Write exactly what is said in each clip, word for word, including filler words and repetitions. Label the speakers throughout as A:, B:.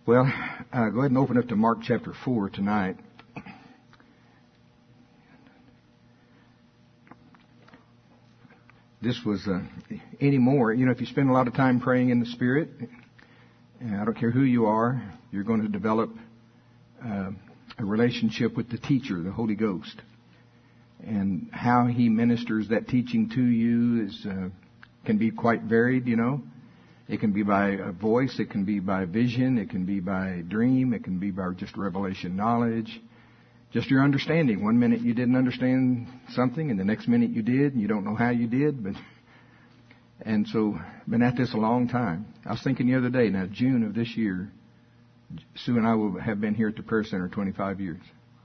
A: Well, uh, go ahead and open up to Mark chapter four tonight. This was uh, any more, you know, if you spend a lot of time praying in the Spirit, and I don't care who you are, you're going to develop uh, a relationship with the teacher, the Holy Ghost. And how He ministers that teaching to you is uh, can be quite varied, you know. It can be by a voice, it can be by vision, it can be by dream, it can be by just revelation knowledge. Just your understanding. One minute you didn't understand something, and the next minute you did, and you don't know how you did. But and so, been at this a long time. I was thinking the other day, now June of this year, Sue and I will have been here at the prayer center twenty-five years.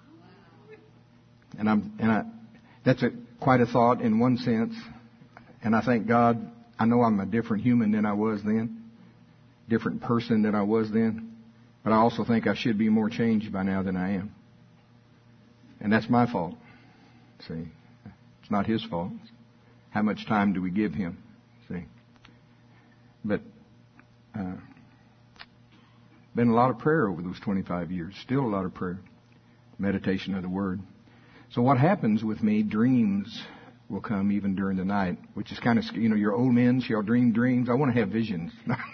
A: And I'm and I that's a quite a thought in one sense. And I thank God. I know I'm a different human than I was then, different person than I was then, but I also think I should be more changed by now than I am. And that's my fault. See, it's not His fault. How much time do we give Him? See, but uh, been a lot of prayer over those twenty-five years. Still a lot of prayer, meditation of the Word. So what happens with me? Dreams will come even during the night, which is kind of, you know, your old men shall dream dreams. I want to have visions.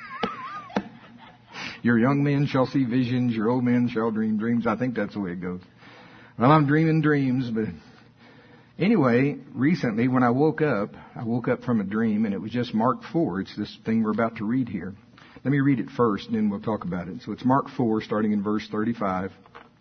A: Your young men shall see visions. Your old men shall dream dreams. I think that's the way it goes. Well, I'm dreaming dreams, but anyway, recently when I woke up, I woke up from a dream, and it was just Mark four. It's this thing we're about to read here. Let me read it first, and then we'll talk about it. So it's Mark four, starting in verse thirty-five.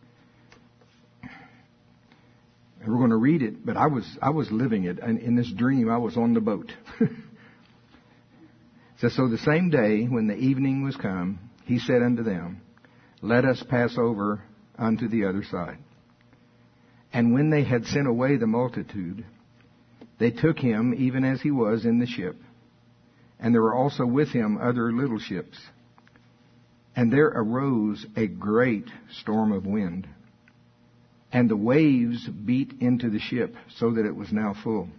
A: And we're going to read it, but I was I was living it. And in this dream, I was on the boat. It says, so the same day, when the evening was come, He said unto them, let us pass over unto the other side. And when they had sent away the multitude, they took Him even as He was in the ship. And there were also with Him other little ships. And there arose a great storm of wind. And the waves beat into the ship, so that it was now full.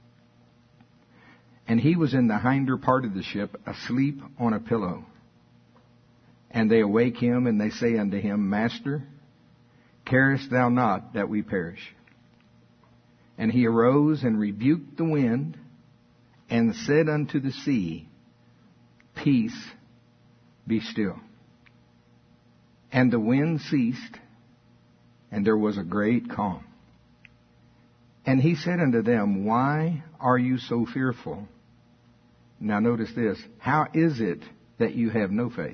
A: And He was in the hinder part of the ship, asleep on a pillow. And they awake Him, and they say unto Him, Master, carest Thou not that we perish? And He arose and rebuked the wind, and said unto the sea, Peace, be still. And the wind ceased, and there was a great calm. And He said unto them, why are you so fearful? Now notice this. How is it that you have no faith?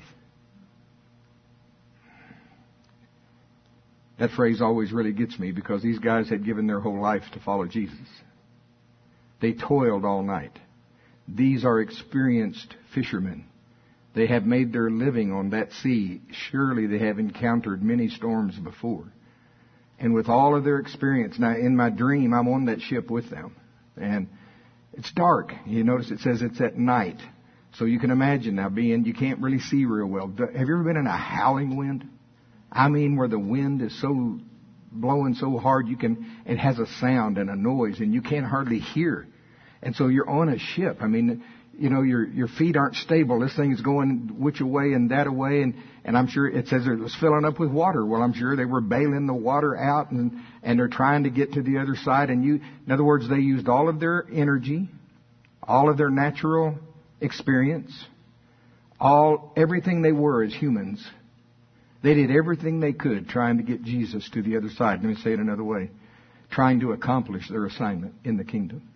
A: That phrase always really gets me, because these guys had given their whole life to follow Jesus. They toiled all night. These are experienced fishermen. They have made their living on that sea. Surely they have encountered many storms before. And with all of their experience, now in my dream, I'm on that ship with them. And it's dark. You notice it says it's at night. So you can imagine now being, you can't really see real well. Have you ever been in a howling wind? I mean, where the wind is so blowing so hard, you can, it has a sound and a noise, and you can't hardly hear. And so you're on a ship. I mean, you know, your your feet aren't stable. This thing is going which away and that away, and, and I'm sure it says it was filling up with water. Well, I'm sure they were bailing the water out, and, and they're trying to get to the other side. And you, in other words, they used all of their energy, all of their natural experience, all everything they were as humans. They did everything they could trying to get Jesus to the other side. Let me say it another way. Trying to accomplish their assignment in the kingdom.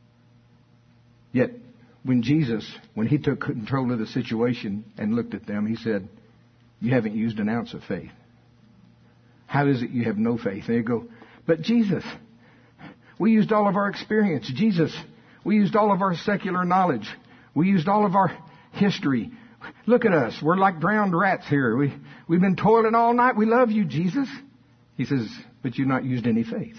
A: Yet, when Jesus, when He took control of the situation and looked at them, He said, you haven't used an ounce of faith. How is it you have no faith? And they go, but Jesus, we used all of our experience. Jesus, we used all of our secular knowledge. We used all of our history. Look at us. We're like drowned rats here. We, we've been toiling all night. We love you, Jesus. He says, but you've not used any faith.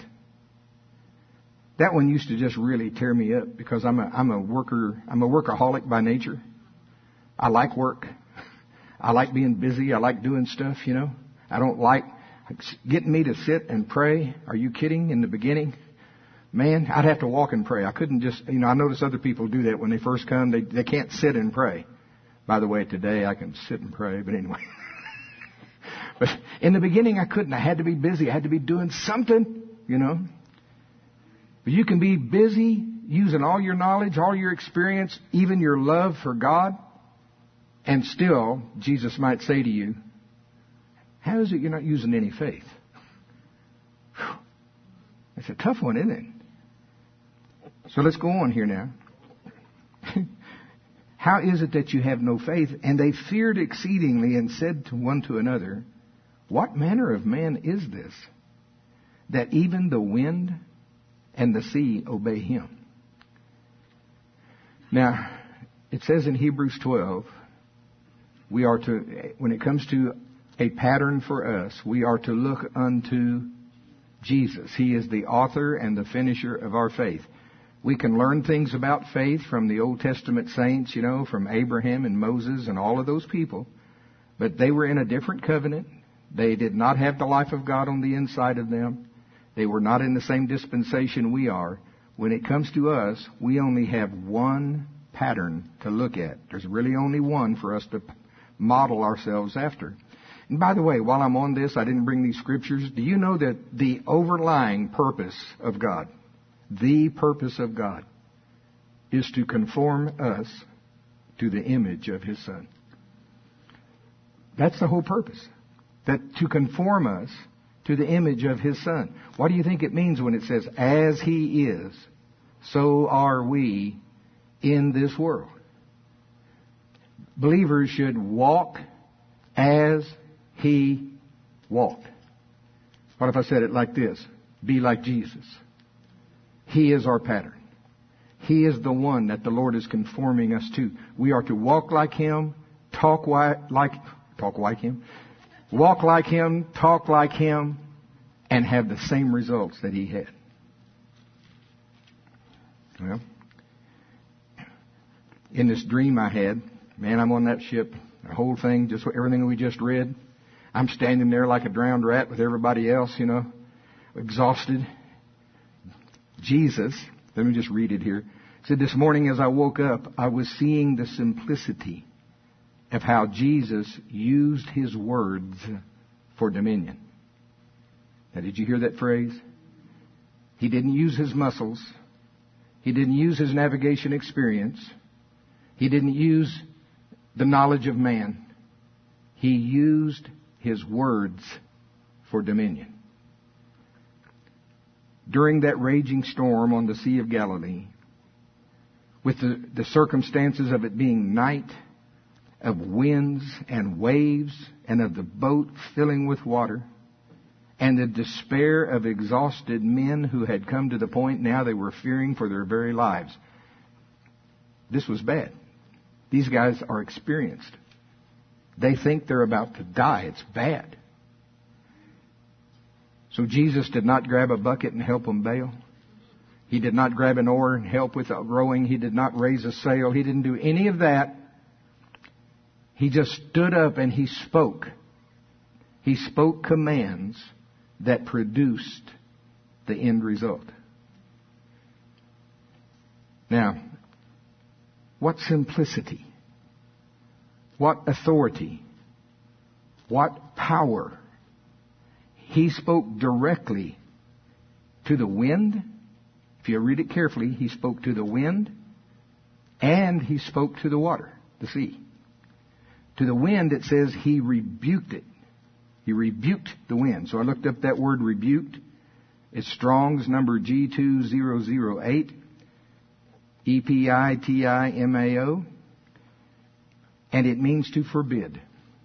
A: That one used to just really tear me up, because I'm a, I'm a worker, I'm a workaholic by nature. I like work. I like being busy. I like doing stuff, you know. I don't like getting me to sit and pray. Are you kidding? In the beginning, man, I'd have to walk and pray. I couldn't just, you know, I notice other people do that when they first come. They, they can't sit and pray. By the way, today I can sit and pray, but anyway. But in the beginning, I couldn't. I had to be busy. I had to be doing something, you know. But you can be busy using all your knowledge, all your experience, even your love for God, and still, Jesus might say to you, how is it you're not using any faith? Whew. It's a tough one, isn't it? So let's go on here now. How is it that you have no faith? And they feared exceedingly and said to one to another, what manner of man is this, that even the wind and the sea obey him? Now, it says in Hebrews twelve, we are to, when it comes to a pattern for us, we are to look unto Jesus. He is the author and the finisher of our faith. We can learn things about faith from the Old Testament saints, you know, from Abraham and Moses and all of those people. But they were in a different covenant. They did not have the life of God on the inside of them. They were not in the same dispensation we are. When it comes to us, we only have one pattern to look at. There's really only one for us to model ourselves after. And by the way, while I'm on this, I didn't bring these scriptures. Do you know that the overlying purpose of God, the purpose of God, is to conform us to the image of His Son? That's the whole purpose. That to conform us to the image of His Son. What do you think it means when it says, as He is, so are we in this world? Believers should walk as He walked. What if I said it like this? Be like Jesus. He is our pattern. He is the one that the Lord is conforming us to. We are to walk like Him, talk like, talk like Him, walk like Him, talk like Him, and have the same results that He had. Well, in this dream I had, man, I'm on that ship, the whole thing, just everything we just read. I'm standing there like a drowned rat with everybody else, you know, exhausted. Jesus, let me just read it here, said, this morning as I woke up, I was seeing the simplicity of how Jesus used His words for dominion. Now, did you hear that phrase? He didn't use His muscles. He didn't use His navigation experience. He didn't use the knowledge of man. He used His words for dominion. During that raging storm on the Sea of Galilee, with the, the circumstances of it being night, of winds and waves, and of the boat filling with water, and the despair of exhausted men who had come to the point now they were fearing for their very lives. This was bad. These guys are experienced. They think they're about to die. It's bad. So Jesus did not grab a bucket and help them bail. He did not grab an oar and help with rowing. He did not raise a sail. He didn't do any of that. He just stood up and He spoke. He spoke commands that produced the end result. Now, what simplicity, what authority, what power. He spoke directly to the wind. If you read it carefully, He spoke to the wind and He spoke to the water, the sea. To the wind, it says He rebuked it. He rebuked the wind. So I looked up that word rebuked. It's Strong's number G two thousand eight. E P I T I M A O. And it means to forbid.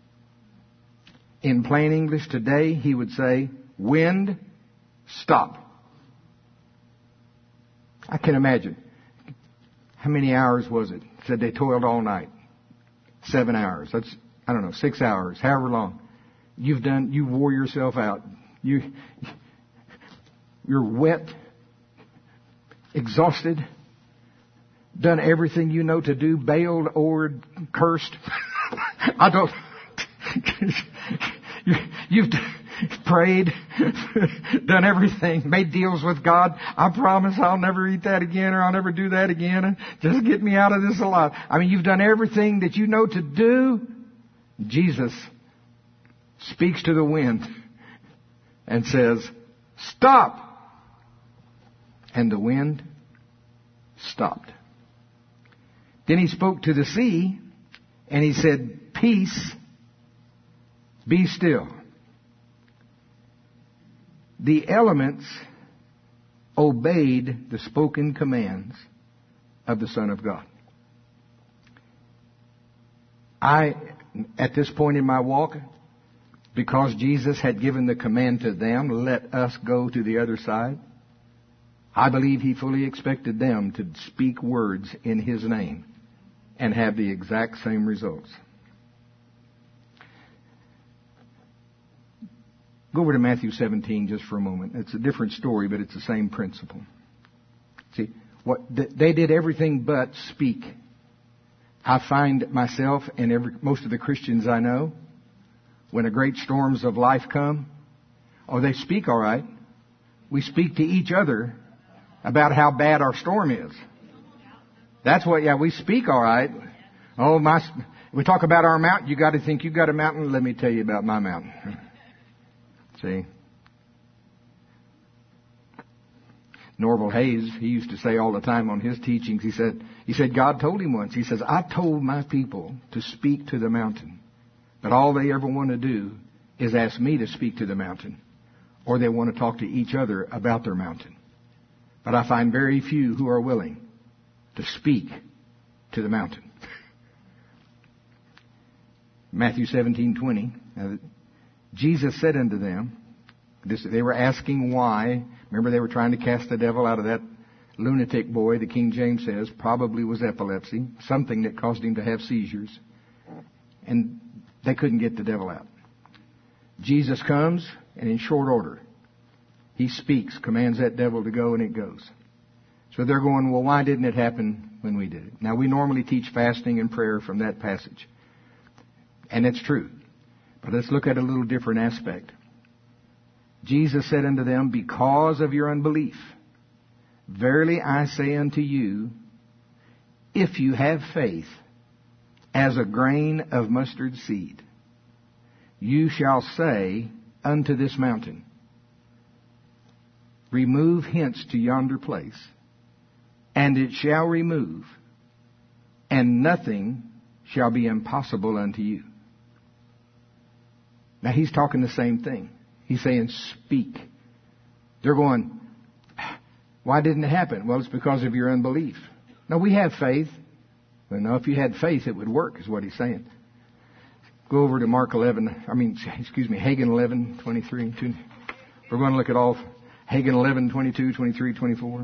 A: In plain English today, he would say, wind, stop. I can imagine. How many hours was it? Said they toiled all night. Seven hours. That's, I don't know, six hours, however long. You've done, you wore yourself out. You, you're wet, exhausted, done everything you know to do, bailed, oared, cursed. I don't... you, you've prayed, done everything, made deals with God. I promise I'll never eat that again, or I'll never do that again. Just get me out of this alive. I mean, you've done everything that you know to do. Jesus speaks to the wind and says, "Stop!" And the wind stopped. Then he spoke to the sea and he said, "Peace, be still." The elements obeyed the spoken commands of the Son of God. I, at this point in my walk, because Jesus had given the command to them, "Let us go to the other side," I believe He fully expected them to speak words in His name and have the exact same results. Go over to Matthew seventeen just for a moment. It's a different story, but it's the same principle. See, what they did everything but speak. I find myself and every, most of the Christians I know, when the great storms of life come, oh, they speak all right. We speak to each other about how bad our storm is. That's what, yeah, we speak all right. Oh, my, we talk about our mountain. You got to think you got a mountain. Let me tell you about my mountain. See? Norval Hayes, he used to say all the time on his teachings, he said, he said, God told him once, he says, "I told my people to speak to the mountain, but all they ever want to do is ask me to speak to the mountain, or they want to talk to each other about their mountain. But I find very few who are willing to speak to the mountain." Matthew seventeen twenty. Uh, Jesus said unto them, this, they were asking why. Remember, they were trying to cast the devil out of that lunatic boy, the King James says, probably was epilepsy, something that caused him to have seizures. And they couldn't get the devil out. Jesus comes, and in short order, He speaks, commands that devil to go, and it goes. So they're going, well, why didn't it happen when we did it? Now, we normally teach fasting and prayer from that passage. And it's true. But let's look at a little different aspect. Jesus said unto them, "Because of your unbelief, verily I say unto you, if you have faith as a grain of mustard seed, you shall say unto this mountain, remove hence to yonder place, and it shall remove, and nothing shall be impossible unto you." Now He's talking the same thing. He's saying, speak. They're going, why didn't it happen? Well, it's because of your unbelief. No, we have faith. Well, no, if you had faith, it would work, is what He's saying. Go over to Mark eleven, I mean, excuse me, Hagin eleven, twenty-three. We're going to look at all Hagin eleven, twenty-two, twenty-three, twenty-four.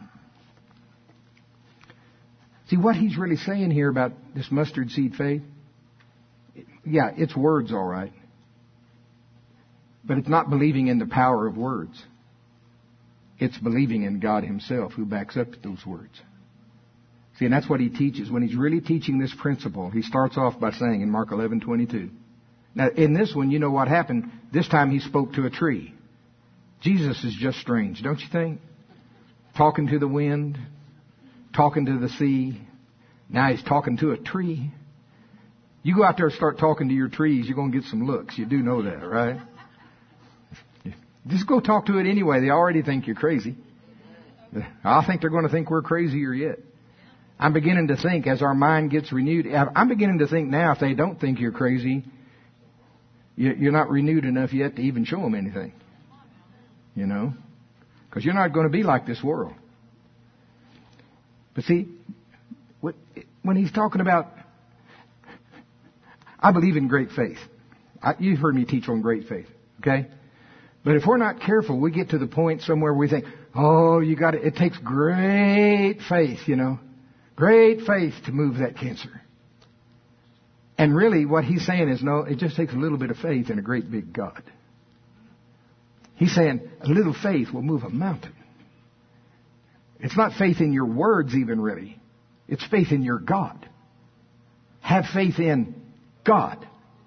A: See, what he's really saying here about this mustard seed faith, yeah, it's words, all right. But it's not believing in the power of words. It's believing in God Himself who backs up those words. See, and that's what he teaches. When he's really teaching this principle, he starts off by saying in Mark eleven twenty-two. Now, in this one, you know what happened. This time he spoke to a tree. Jesus is just strange, don't you think? Talking to the wind, talking to the sea. Now He's talking to a tree. You go out there and start talking to your trees, you're going to get some looks. You do know that, right? Just go talk to it anyway. They already think you're crazy. I think they're going to think we're crazier yet. I'm beginning to think as our mind gets renewed. I'm beginning to think now if they don't think you're crazy, you're not renewed enough yet to even show them anything. You know? Because you're not going to be like this world. But see, when he's talking about, I believe in great faith. I, you've heard me teach on great faith. Okay? But if we're not careful, we get to the point somewhere where we think, oh, you got it. It takes great faith, you know. Great faith to move that cancer. And really what he's saying is, no, it just takes a little bit of faith in a great big God. He's saying a little faith will move a mountain. It's not faith in your words even really. It's faith in your God. Have faith in God.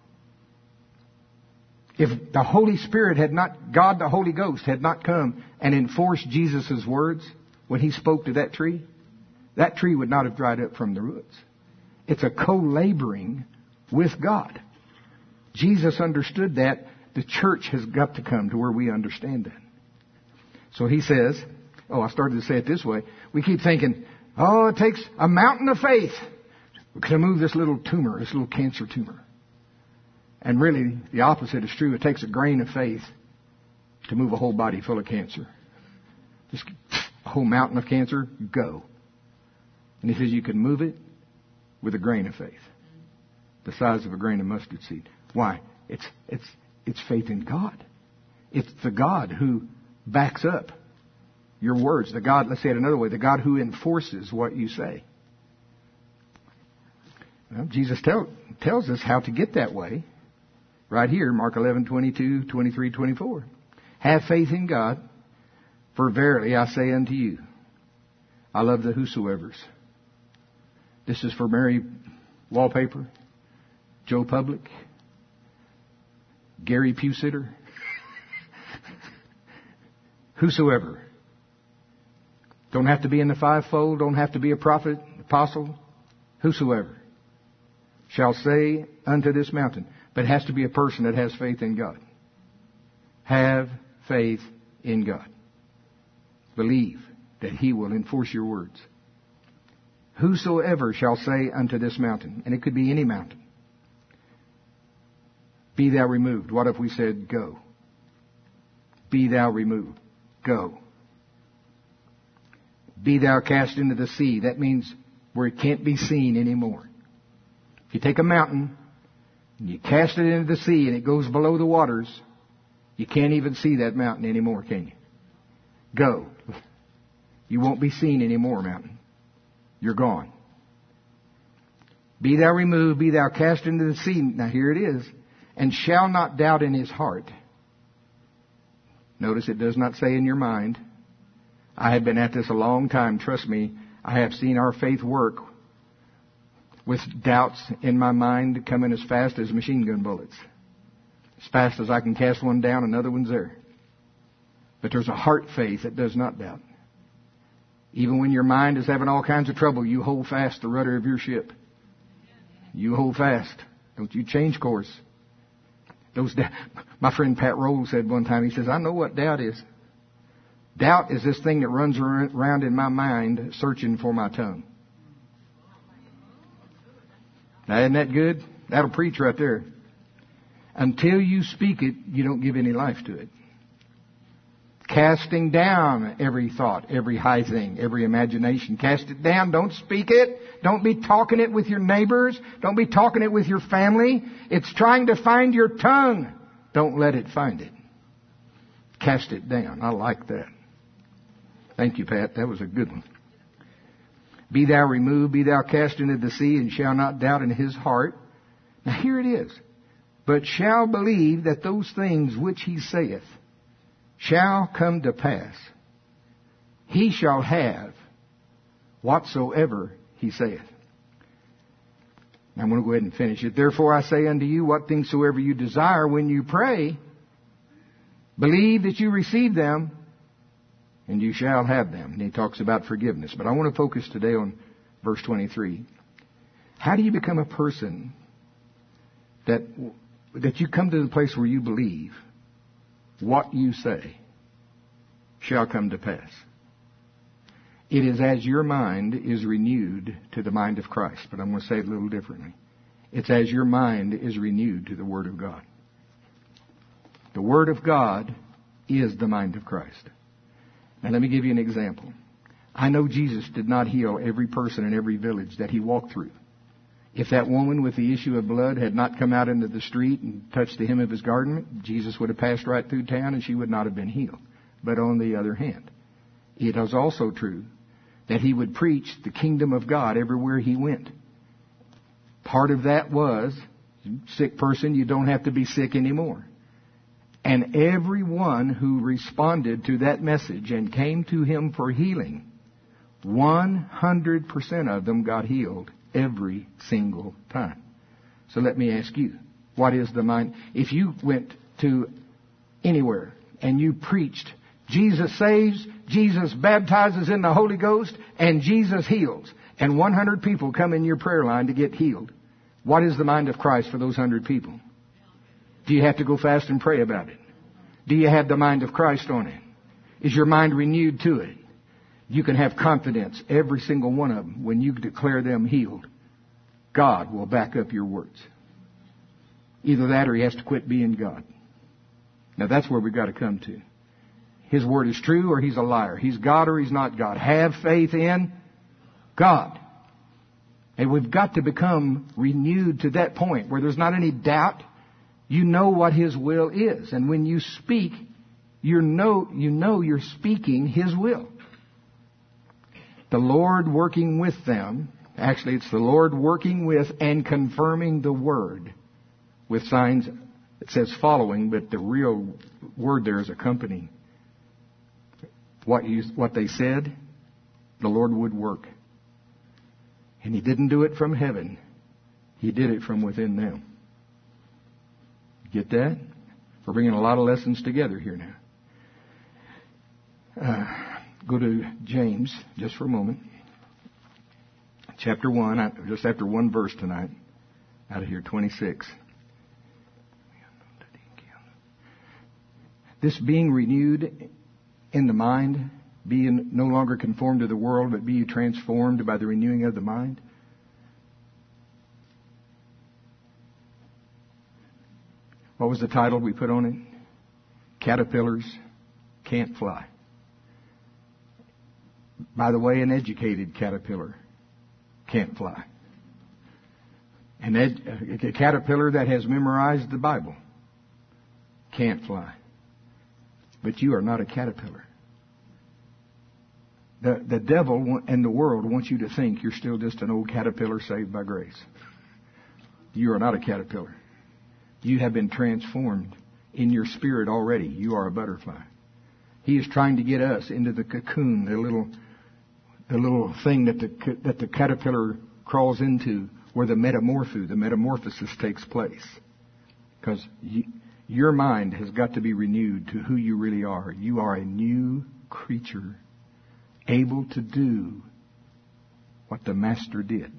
A: If the Holy Spirit had not, God the Holy Ghost had not come and enforced Jesus' words when He spoke to that tree, that tree would not have dried up from the roots. It's a co-laboring with God. Jesus understood that. The church has got to come to where we understand that. So he says, oh, I started to say it this way. We keep thinking, oh, it takes a mountain of faith to move this little tumor, this little cancer tumor. And really, the opposite is true. It takes a grain of faith to move a whole body full of cancer. Just a whole mountain of cancer, go. And he says you can move it with a grain of faith, the size of a grain of mustard seed. Why? It's it's it's faith in God. It's the God who backs up your words. The God, let's say it another way, the God who enforces what you say. Well, Jesus tell, tells us how to get that way. Right here, Mark eleven, twenty-two, twenty-three, twenty-four. Have faith in God, for verily I say unto you. I love the whosoevers. This is for Mary Wallpaper, Joe Public, Gary Pewsitter. Whosoever. Don't have to be in the fivefold, don't have to be a prophet, apostle. Whosoever shall say unto this mountain. But it has to be a person that has faith in God. Have faith in God. Believe that He will enforce your words. Whosoever shall say unto this mountain, and it could be any mountain, be thou removed. What if we said go? Be thou removed. Go. Be thou cast into the sea. That means where it can't be seen anymore. If you take a mountain and you cast it into the sea and it goes below the waters, you can't even see that mountain anymore, can you? Go. You won't be seen anymore, mountain. You're gone. Be thou removed, be thou cast into the sea. Now here it is. And shall not doubt in his heart. Notice it does not say in your mind. I have been at this a long time. Trust me, I have seen our faith work with doubts in my mind coming as fast as machine gun bullets. As fast as I can cast one down, another one's there. But there's a heart faith that does not doubt. Even when your mind is having all kinds of trouble, you hold fast the rudder of your ship. You hold fast. Don't you change course. Those da- My friend Pat Roll said one time, he says, I know what doubt is. Doubt is this thing that runs around in my mind searching for my tongue. Now, isn't that good? That'll preach right there. Until you speak it, you don't give any life to it. Casting down every thought, every high thing, every imagination. Cast it down. Don't speak it. Don't be talking it with your neighbors. Don't be talking it with your family. It's trying to find your tongue. Don't let it find it. Cast it down. I like that. Thank you, Pat. That was a good one. Be thou removed, be thou cast into the sea, and shall not doubt in his heart. Now here it is. But shall believe that those things which he saith shall come to pass. He shall have whatsoever he saith. Now I'm going to go ahead and finish it. Therefore I say unto you, what things soever you desire when you pray, believe that you receive them, and you shall have them. And he talks about forgiveness. But I want to focus today on verse twenty-three. How do you become a person that that you come to the place where you believe what you say shall come to pass? It is as your mind is renewed to the mind of Christ. But I'm going to say it a little differently. It's as your mind is renewed to the Word of God. The Word of God is the mind of Christ. Now let me give you an example. I know Jesus did not heal every person in every village that he walked through. If that woman with the issue of blood had not come out into the street and touched the hem of his garment, Jesus would have passed right through town and she would not have been healed. But on the other hand, it is also true that he would preach the kingdom of God everywhere he went. Part of that was, sick person, you don't have to be sick anymore. And everyone who responded to that message and came to him for healing, one hundred percent of them got healed every single time. So let me ask you, what is the mind? If you went to anywhere and you preached, Jesus saves, Jesus baptizes in the Holy Ghost, and Jesus heals, and one hundred people come in your prayer line to get healed, what is the mind of Christ for those one hundred people? Do you have to go fast and pray about it? Do you have the mind of Christ on it? Is your mind renewed to it? You can have confidence, every single one of them, when you declare them healed. God will back up your words. Either that or he has to quit being God. Now that's where we've got to come to. His word is true or he's a liar. He's God or he's not God. Have faith in God. And we've got to become renewed to that point where there's not any doubt. You know what his will is. And when you speak, you know, you know you're speaking his will. The Lord working with them. Actually, it's the Lord working with and confirming the word with signs. It says following, but the real word there is accompanying. What you, what they said, the Lord would work. And he didn't do it from heaven. He did it from within them. Get that? We're bringing a lot of lessons together here now. Uh, go to James just for a moment. Chapter one, just after one verse tonight. Out of here, twenty-six. This being renewed in the mind, being no longer conformed to the world, but be you transformed by the renewing of the mind. What was the title we put on it? Caterpillars can't fly. By the way, an educated caterpillar can't fly. An ed- a caterpillar that has memorized the Bible can't fly. But you are not a caterpillar. The, the devil and the world wants you to think you're still just an old caterpillar saved by grace. You are not a caterpillar. You have been transformed in your spirit already. You are a butterfly. He is trying to get us into the cocoon, the little, the little thing that the that the caterpillar crawls into, where the metamorpho, the metamorphosis takes place. Because you, your mind has got to be renewed to who you really are. You are a new creature, able to do what the Master did.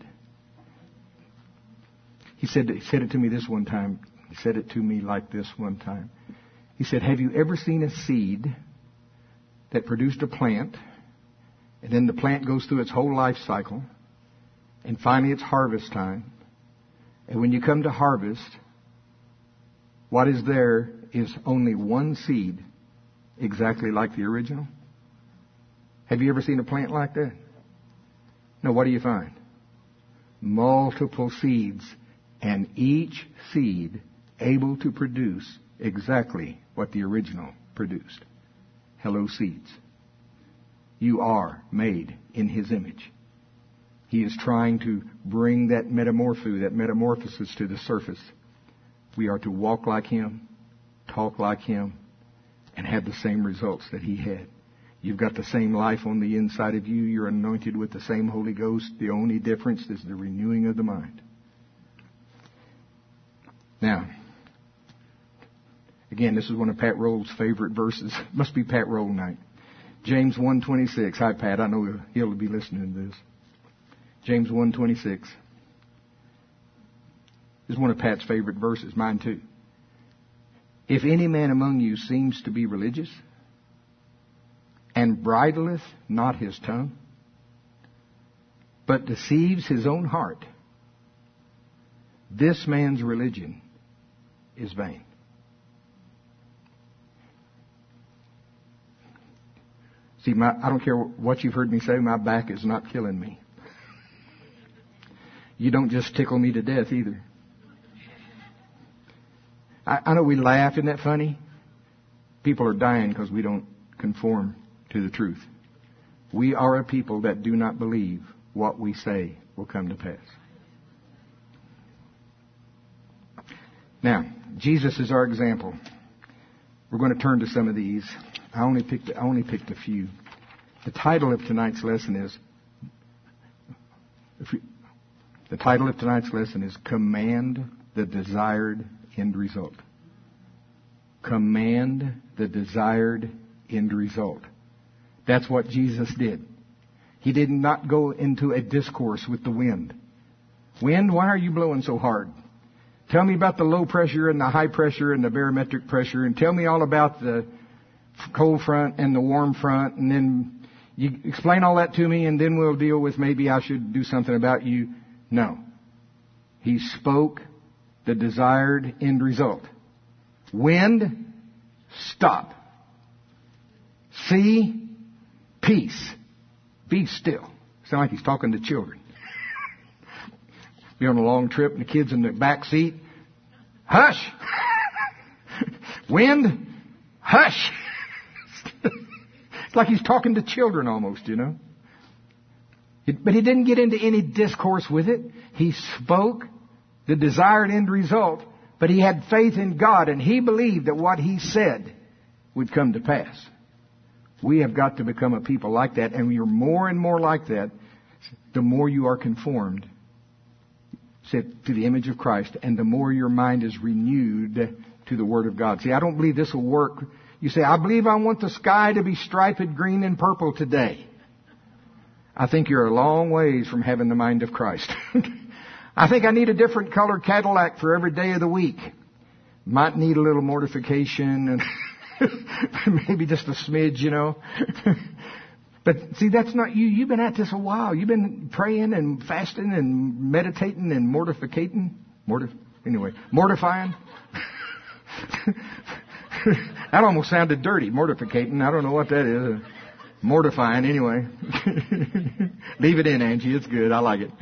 A: He said, he said it to me this one time. He said it to me like this one time. He said, have you ever seen a seed that produced a plant, and then the plant goes through its whole life cycle, and finally it's harvest time, and when you come to harvest, what is there is only one seed exactly like the original? Have you ever seen a plant like that? No, what do you find? Multiple seeds, and each seed able to produce exactly what the original produced. Hello, seeds. You are made in his image. He is trying to bring that metamorpho, that metamorphosis to the surface. We are to walk like him, talk like him, and have the same results that he had. You've got the same life on the inside of you. You're anointed with the same Holy Ghost. The only difference is the renewing of the mind. Now, again, this is one of Pat Roll's favorite verses. Must be Pat Roll night. James one twenty-six. Hi, Pat. I know he'll be listening to this. James one twenty-six. This is one of Pat's favorite verses. Mine too. If any man among you seems to be religious, and bridleth not his tongue, but deceives his own heart, this man's religion is vain. See, my, I don't care what you've heard me say, my back is not killing me. You don't just tickle me to death either. I, I know we laugh, isn't that funny? People are dying because we don't conform to the truth. We are a people that do not believe what we say will come to pass. Now, Jesus is our example. We're going to turn to some of these. I only picked, I only picked a few. The title of tonight's lesson is, if you, the title of tonight's lesson is Command the Desired End Result. Command the desired end result. That's what Jesus did. He did not go into a discourse with the wind. Wind, why are you blowing so hard? Tell me about the low pressure and the high pressure and the barometric pressure, and tell me all about the cold front and the warm front, and then you explain all that to me, and then we'll deal with maybe I should do something about you. No. He spoke the desired end result. Wind, stop. Sea, peace. Be still. Sound like he's talking to children. Be on a long trip and the kids in the back seat. Hush! Wind, hush! It's like he's talking to children almost, you know. It, but he didn't get into any discourse with it. He spoke the desired end result, but he had faith in God, and he believed that what he said would come to pass. We have got to become a people like that, and you're more and more like that the more you are conformed to the image of Christ, and the more your mind is renewed to the Word of God. See, I don't believe this will work. You say, I believe I want the sky to be striped green and purple today. I think you're a long ways from having the mind of Christ. I think I need a different color Cadillac for every day of the week. Might need a little mortification and maybe just a smidge, you know. But see, that's not you. You've been at this a while. You've been praying and fasting and meditating and mortificating. Mortif- anyway, mortifying. That almost sounded dirty. Mortificating. I don't know what that is. Mortifying, anyway. Leave it in, Angie. It's good. I like it.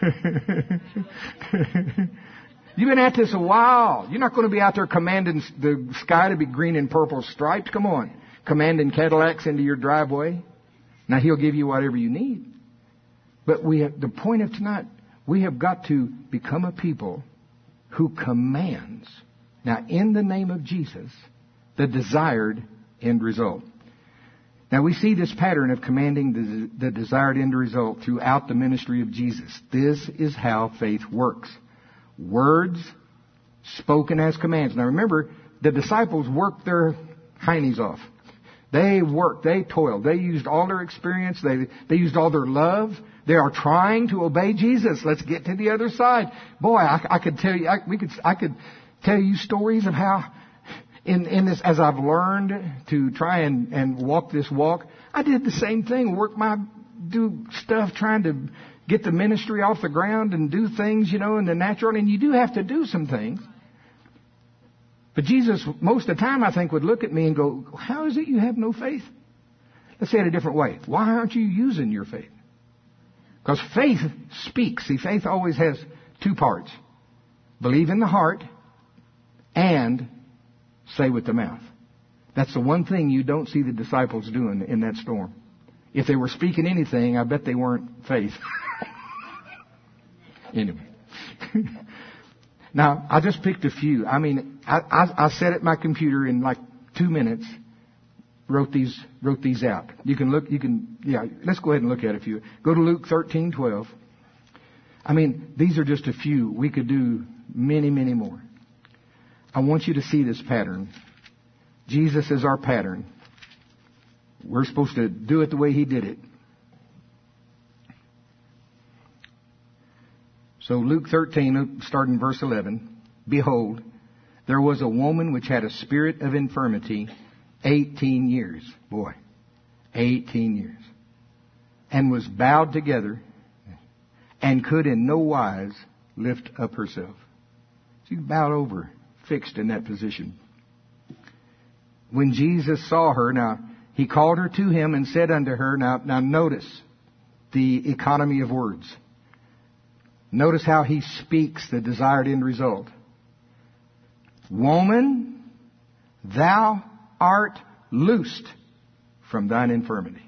A: You've been at this a while. You're not going to be out there commanding the sky to be green and purple striped. Come on. Commanding Cadillacs into your driveway. Now, He'll give you whatever you need. But we have, the point of tonight, we have got to become a people who commands, now in the name of Jesus, the desired end result. Now, we see this pattern of commanding the, the desired end result throughout the ministry of Jesus. This is how faith works. Words spoken as commands. Now, remember, the disciples worked their heinies off. They worked. They toiled. They used all their experience. They, they used all their love. They are trying to obey Jesus. Let's get to the other side. Boy, I, I could tell you, I, we could, I could tell you stories of how In, in this, as I've learned to try and, and walk this walk, I did the same thing, work my, do stuff trying to get the ministry off the ground and do things, you know, in the natural. And you do have to do some things. But Jesus, most of the time, I think, would look at me and go, how is it you have no faith? Let's say it a different way. Why aren't you using your faith? Because faith speaks. See, faith always has two parts. Believe in the heart and say with the mouth. That's the one thing you don't see the disciples doing in that storm. If they were speaking anything, I bet they weren't faith. Anyway. Now, I just picked a few. I mean, I, I, I sat at my computer in like two minutes, wrote these, wrote these out. You can look, you can, yeah, let's go ahead and look at a few. Go to Luke thirteen twelve. I mean, these are just a few. We could do many, many more. I want you to see this pattern. Jesus is our pattern. We're supposed to do it the way He did it. So Luke thirteen, starting verse eleven. Behold, there was a woman which had a spirit of infirmity eighteen years. Boy, eighteen years. And was bowed together and could in no wise lift up herself. She bowed over, fixed in that position. When Jesus saw her, now He called her to Him and said unto her, now, now notice the economy of words. Notice how He speaks the desired end result. Woman, thou art loosed from thine infirmity.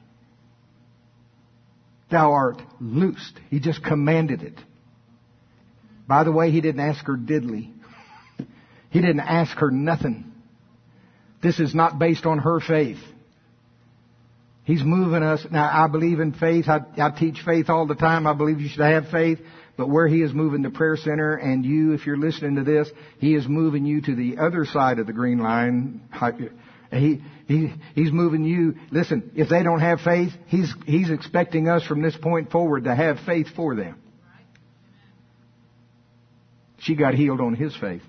A: Thou art loosed. He just commanded it. By the way, He didn't ask her diddly. He didn't ask her nothing. This is not based on her faith. He's moving us. Now, I believe in faith. I, I teach faith all the time. I believe you should have faith. But where He is moving the prayer center, and you, if you're listening to this, He is moving you to the other side of the green line. He, he, he's moving you. Listen, if they don't have faith, He's, He's expecting us from this point forward to have faith for them. She got healed on his faith.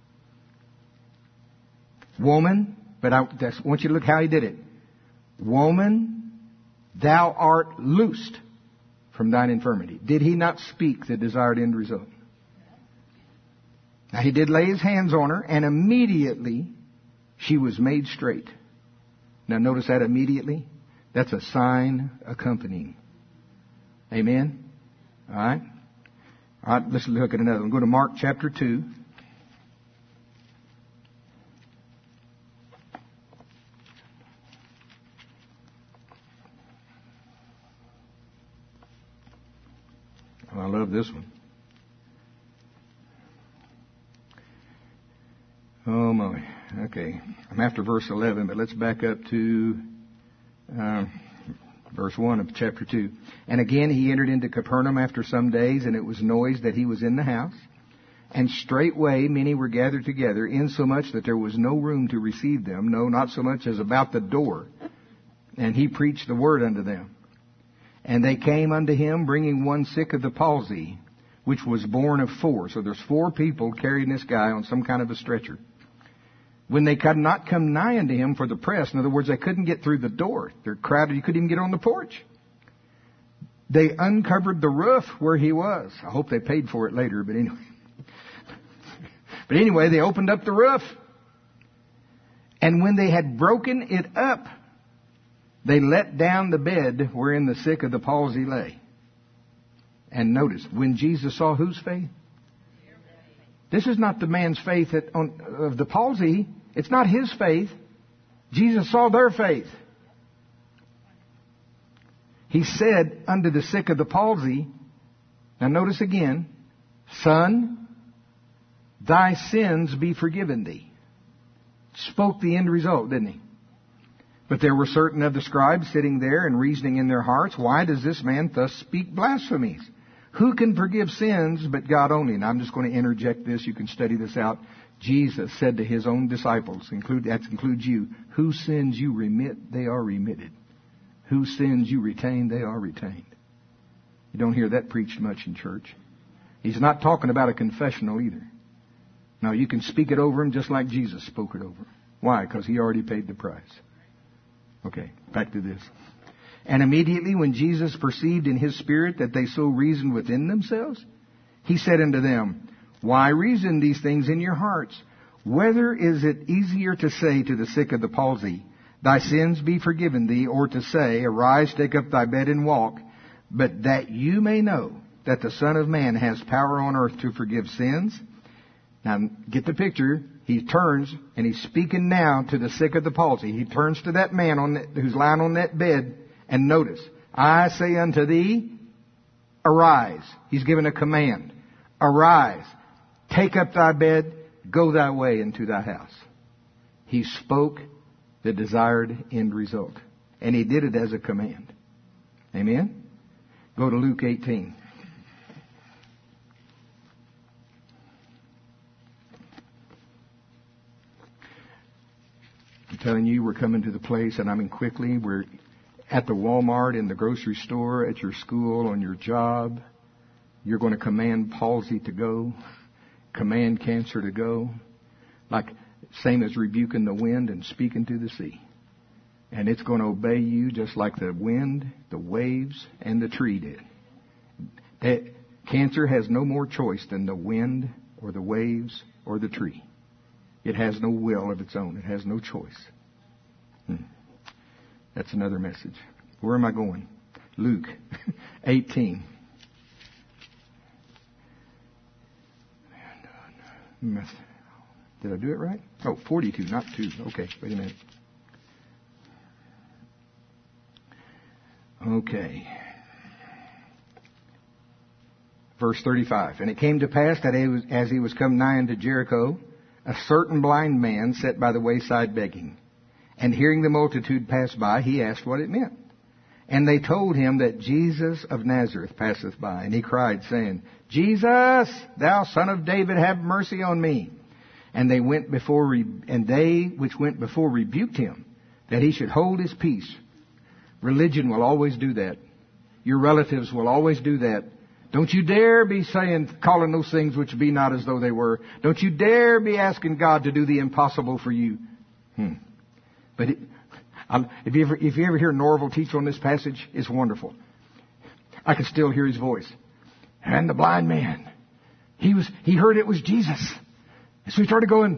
A: Woman, but I, that's, I want you to look how he did it. Woman, thou art loosed from thine infirmity. Did he not speak the desired end result? Now he did lay his hands on her, and immediately she was made straight. Now notice that immediately. That's a sign accompanying. Amen? All right? All right, let's look at another one. Go to Mark chapter two. Oh, I love this one. Oh my. Okay. I'm after verse eleven, but let's back up to uh, verse one of chapter two. And again he entered into Capernaum after some days, and it was noised that he was in the house. And straightway many were gathered together, insomuch that there was no room to receive them, no, not so much as about the door. And he preached the word unto them. And they came unto him, bringing one sick of the palsy, which was born of four. So there's four people carrying this guy on some kind of a stretcher. When they could not come nigh unto him for the press, in other words, they couldn't get through the door. They're crowded, you couldn't even get on the porch. They uncovered the roof where he was. I hope they paid for it later, but anyway. But anyway, they opened up the roof. And when they had broken it up, they let down the bed wherein the sick of the palsy lay. And notice, when Jesus saw whose faith? This is not the man's faith that on, of the palsy. It's not his faith. Jesus saw their faith. He said unto the sick of the palsy, now notice again, Son, thy sins be forgiven thee. Spoke the end result, didn't he? But there were certain of the scribes sitting there and reasoning in their hearts, why does this man thus speak blasphemies? Who can forgive sins but God only? And I'm just going to interject this. You can study this out. Jesus said to his own disciples, include, that includes you, whose sins you remit, they are remitted. Whose sins you retain, they are retained. You don't hear that preached much in church. He's not talking about a confessional either. No, you can speak it over him just like Jesus spoke it over him. Why? Because he already paid the price. Okay, back to this. And immediately when Jesus perceived in his spirit that they so reasoned within themselves, he said unto them, why reason these things in your hearts? Whether is it easier to say to the sick of the palsy, thy sins be forgiven thee, or to say, arise, take up thy bed and walk, but that you may know that the Son of Man has power on earth to forgive sins? Now, get the picture. He turns, and he's speaking now to the sick of the palsy. He turns to that man on that, who's lying on that bed, and notice, I say unto thee, arise. He's given a command. Arise, take up thy bed, go thy way into thy house. He spoke the desired end result. And he did it as a command. Amen? Go to Luke eighteen. I'm telling you, we're coming to the place, and I mean quickly, we're at the Walmart, in the grocery store, at your school, on your job. You're going to command palsy to go, command cancer to go, like same as rebuking the wind and speaking to the sea. And it's going to obey you just like the wind, the waves, and the tree did. That cancer has no more choice than the wind or the waves or the tree. It has no will of its own. It has no choice. Hmm. That's another message. Where am I going? Luke eighteen. Did I do it right? Oh, forty-two, not two. Okay, wait a minute. Okay. Verse thirty-five. And it came to pass that as he was come nigh unto Jericho, a certain blind man sat by the wayside begging. And hearing the multitude pass by, he asked what it meant. And they told him that Jesus of Nazareth passeth by. And he cried, saying, Jesus, thou son of David, have mercy on me. And they went before, re- and they which went before rebuked him, that he should hold his peace. Religion will always do that. Your relatives will always do that. Don't you dare be saying, calling those things which be not as though they were. Don't you dare be asking God to do the impossible for you. Hmm. But it, um, if you ever, if you ever hear Norval teach on this passage, it's wonderful. I can still hear his voice. And the blind man, he was, he heard it was Jesus. And so he started going,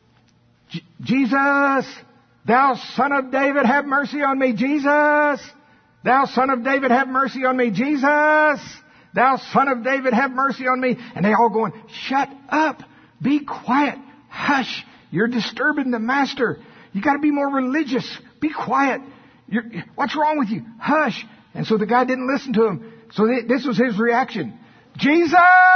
A: Jesus, thou son of David, have mercy on me. Jesus, thou son of David, have mercy on me. Jesus, thou son of David, have mercy on me. And they all going, shut up. Be quiet. Hush. You're disturbing the master. You got to be more religious. Be quiet. You're, what's wrong with you? Hush. And so the guy didn't listen to him. So th- this was his reaction. Jesus,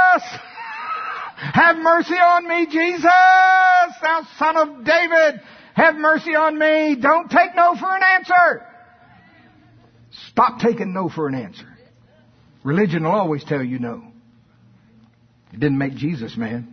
A: have mercy on me. Jesus, thou son of David, have mercy on me. Don't take no for an answer. Stop taking no for an answer. Religion will always tell you no. It didn't make Jesus mad.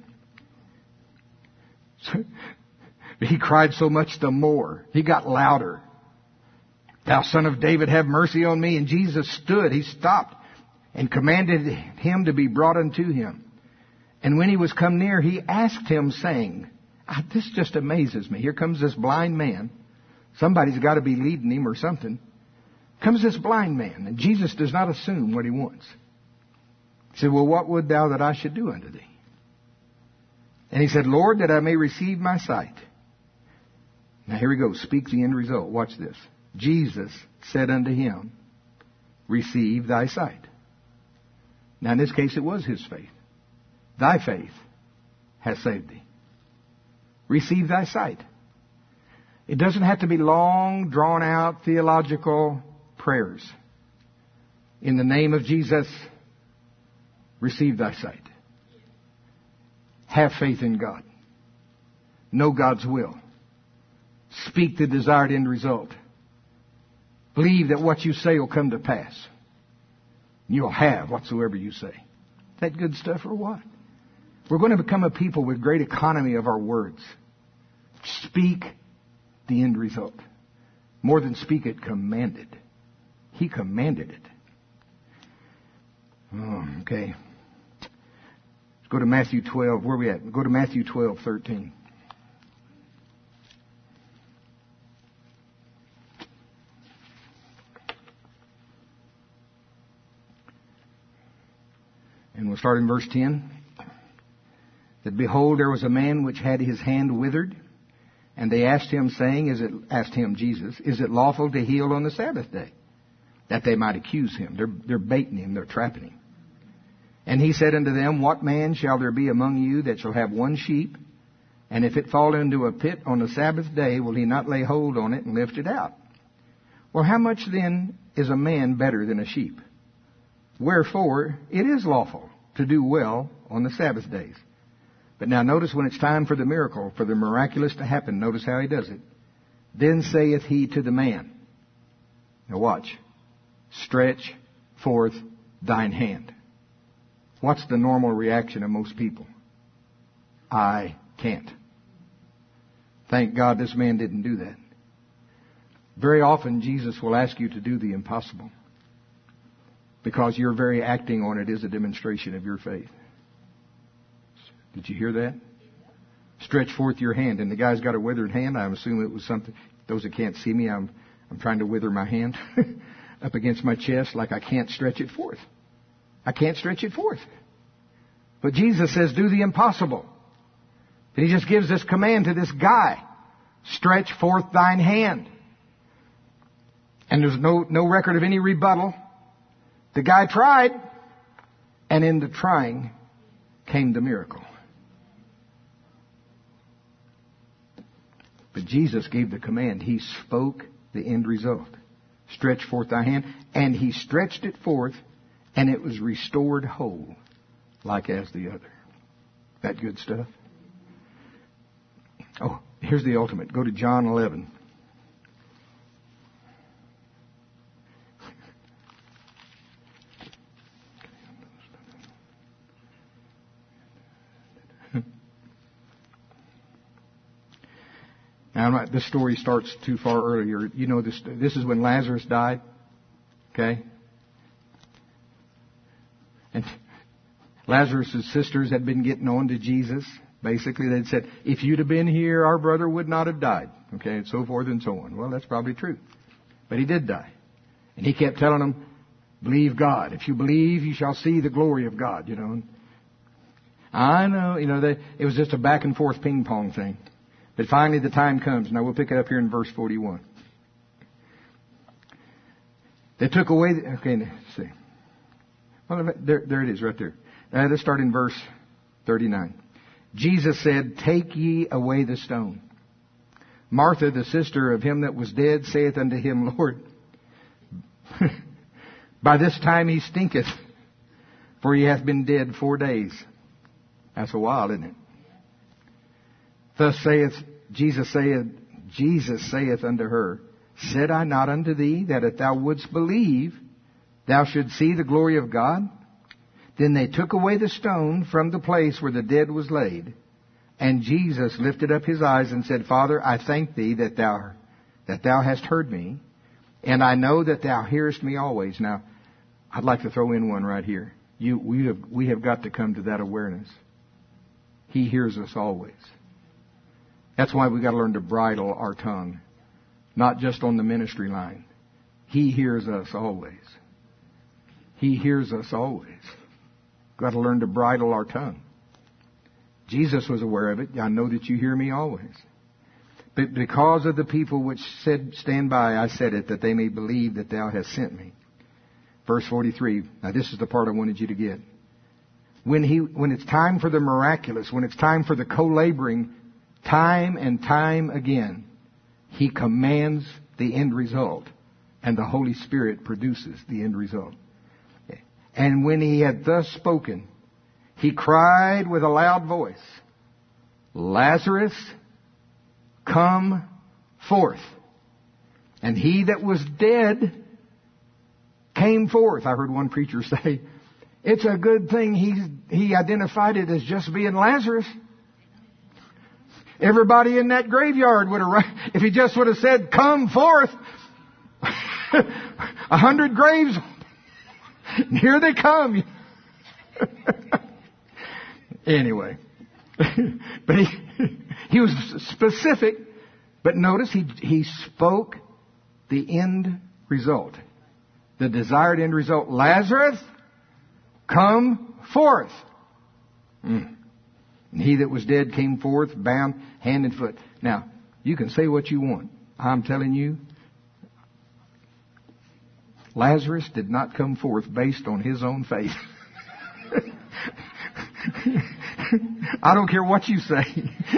A: So, he cried so much the more. He got louder. Thou son of David, have mercy on me. And Jesus stood. He stopped and commanded him to be brought unto him. And when he was come near, he asked him, saying, ah, this just amazes me. Here comes this blind man. Somebody's got to be leading him or something. Comes this blind man, and Jesus does not assume what he wants. He said, well, what would thou that I should do unto thee? And he said, Lord, that I may receive my sight. Now here we go. Speak the end result. Watch this. Jesus said unto him, receive thy sight. Now in this case it was his faith. Thy faith has saved thee. Receive thy sight. It doesn't have to be long, drawn out theological prayers. In the name of Jesus, receive thy sight. Have faith in God. Know God's will. Speak the desired end result. Believe that what you say will come to pass. You'll have whatsoever you say. Is that good stuff or what? We're going to become a people with great economy of our words. Speak the end result. More than speak it, command it. He commanded it. Oh, okay. Let's go to Matthew twelve. Where are we at? Go to Matthew twelve, thirteen. And we'll start in verse ten. That behold, there was a man which had his hand withered. And they asked him, saying, is it, asked him, Jesus, is it lawful to heal on the Sabbath day? That they might accuse him. They're, they're baiting him. They're trapping him. And he said unto them, what man shall there be among you that shall have one sheep? And if it fall into a pit on the Sabbath day, will he not lay hold on it and lift it out? Well, how much then is a man better than a sheep? Wherefore, it is lawful to do well on the Sabbath days. But now notice when it's time for the miracle, for the miraculous to happen, notice how he does it. Then saith he to the man, now watch, stretch forth thine hand. What's the normal reaction of most people? I can't. Thank God this man didn't do that. Very often Jesus will ask you to do the impossible, because your very acting on it is a demonstration of your faith. Did you hear that? Stretch forth your hand. And the guy's got a withered hand. I assume it was something. Those that can't see me, I'm I'm trying to wither my hand up against my chest like I can't stretch it forth. I can't stretch it forth. But Jesus says, do the impossible. And he just gives this command to this guy. Stretch forth thine hand. And there's no, no record of any rebuttal. The guy tried. And in the trying came the miracle. But Jesus gave the command. He spoke the end result. Stretch forth thy hand. And he stretched it forth, and it was restored whole, like as the other. That good stuff? Oh, here's the ultimate. Go to John eleven. Now, this story starts too far earlier. You know, this this is when Lazarus died. Okay? And Lazarus' sisters had been getting on to Jesus. Basically, they'd said, if you'd have been here, our brother would not have died. Okay, and so forth and so on. Well, that's probably true. But he did die. And he kept telling them, believe God. If you believe, you shall see the glory of God, you know. I know, you know, they, it was just a back and forth ping pong thing. But finally the time comes. Now we'll pick it up here in verse forty-one. They took away, the, okay, let's see. Well, there, there it is right there. Uh, let's start in verse thirty-nine. Jesus said, take ye away the stone. Martha, the sister of him that was dead, saith unto him, Lord, by this time he stinketh, for he hath been dead four days. That's a while, isn't it? Thus saith, Jesus saith, Jesus saith unto her, said I not unto thee that if thou wouldst believe, thou shouldst see the glory of God? Then they took away the stone from the place where the dead was laid. And Jesus lifted up his eyes and said, Father, I thank thee that thou, that thou hast heard me, and I know that thou hearest me always. Now, I'd like to throw in one right here. You, we have, we have got to come to that awareness. He hears us always. That's why we've got to learn to bridle our tongue. Not just on the ministry line. He hears us always. He hears us always. We've got to learn to bridle our tongue. Jesus was aware of it. I know that you hear me always. But because of the people which said, stand by, I said it, that they may believe that thou hast sent me. Verse forty-three. Now this is the part I wanted you to get. When he, when it's time for the miraculous, when it's time for the co-laboring, time and time again, he commands the end result, and the Holy Spirit produces the end result. And when he had thus spoken, he cried with a loud voice, Lazarus, come forth. And he that was dead came forth. I heard one preacher say, it's a good thing he's, he identified it as just being Lazarus. Everybody in that graveyard would have, if he just would have said, come forth, a hundred graves, and here they come. Anyway, but he, he was specific, but notice he, he spoke the end result, the desired end result. Lazarus, come forth. Mm. And he that was dead came forth, bound hand and foot. Now, you can say what you want. I'm telling you, Lazarus did not come forth based on his own faith. I don't care what you say.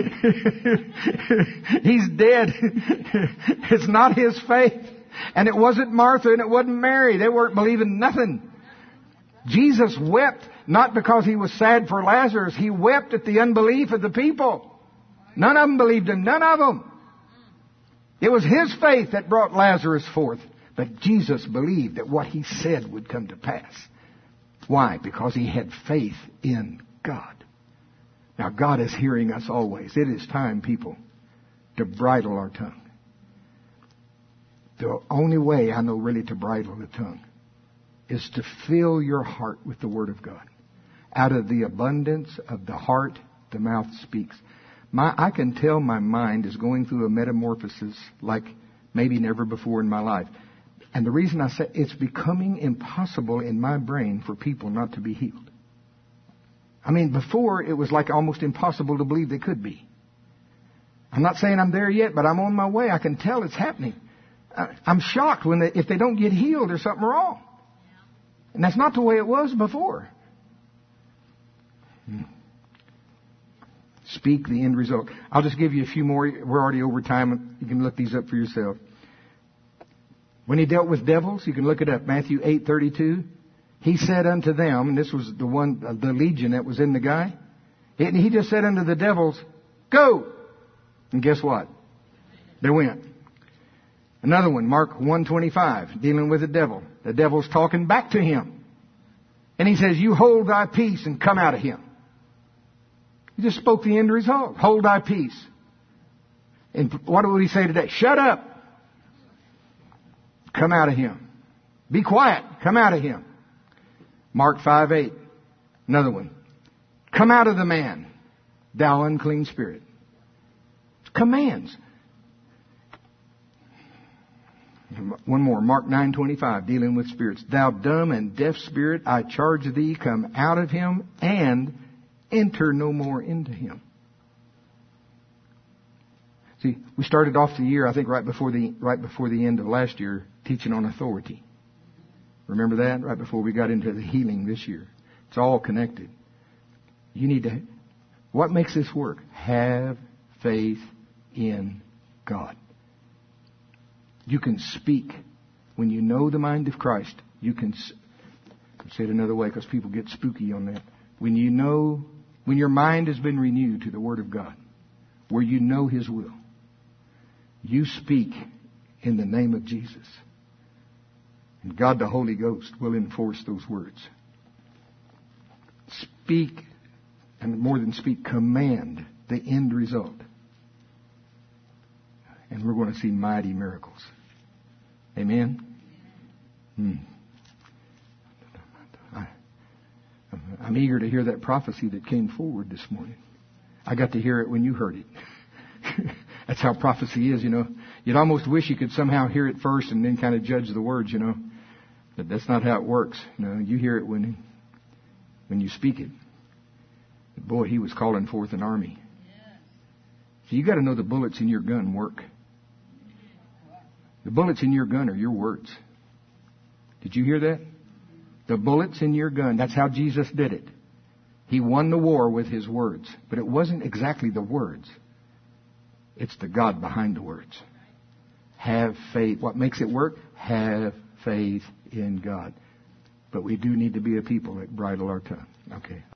A: He's dead. It's not his faith. And it wasn't Martha and it wasn't Mary. They weren't believing nothing. Jesus wept not because he was sad for Lazarus. He wept at the unbelief of the people. None of them believed him. None of them. It was his faith that brought Lazarus forth. But Jesus believed that what he said would come to pass. Why? Because he had faith in God. Now God is hearing us always. It is time, people, to bridle our tongue. The only way I know really to bridle the tongue is to fill your heart with the Word of God. Out of the abundance of the heart, the mouth speaks. My, I can tell my mind is going through a metamorphosis like maybe never before in my life. And the reason I say it's becoming impossible in my brain for people not to be healed. I mean, before it was like almost impossible to believe they could be. I'm not saying I'm there yet, but I'm on my way. I can tell it's happening. I'm shocked when they, if they don't get healed, there's something wrong. And that's not the way it was before. Hmm. Speak the end result. I'll just give you a few more. We're already over time. You can look these up for yourself. When he dealt with devils, you can look it up. Matthew eight thirty-two. He said unto them, and this was the one, uh, the legion that was in the guy. And he just said unto the devils, go. And guess what? They went. Another one, Mark one twenty-five, dealing with the devil. The devil's talking back to him. And he says, you hold thy peace and come out of him. He just spoke the end result. Hold thy peace. And what would he say today? Shut up. Come out of him. Be quiet. Come out of him. Mark five eight. Another one. Come out of the man, thou unclean spirit. Commands. One more, Mark nine twenty-five, dealing with spirits. Thou dumb and deaf spirit, I charge thee, come out of him and enter no more into him. See, we started off the year, I think right before the right before the end of last year, teaching on authority. Remember that? Right before we got into the healing this year. It's all connected. You need to, what makes this work? Have faith in God. You can speak. When you know the mind of Christ, you can, I'll say it another way because people get spooky on that. When you know, when your mind has been renewed to the Word of God, where you know His will, you speak in the name of Jesus. And God the Holy Ghost will enforce those words. Speak, and more than speak, command the end result. And we're going to see mighty miracles. Amen? Hmm. I, I'm eager to hear that prophecy that came forward this morning. I got to hear it when you heard it. That's how prophecy is, you know. You'd almost wish you could somehow hear it first and then kind of judge the words, you know. But that's not how it works. You know, you hear it when, when you speak it. But boy, he was calling forth an army. So you got to know the bullets in your gun work. The bullets in your gun are your words. Did you hear that? The bullets in your gun. That's how Jesus did it. He won the war with His words. But it wasn't exactly the words. It's the God behind the words. Have faith. What makes it work? Have faith in God. But we do need to be a people that bridle our tongue. Okay.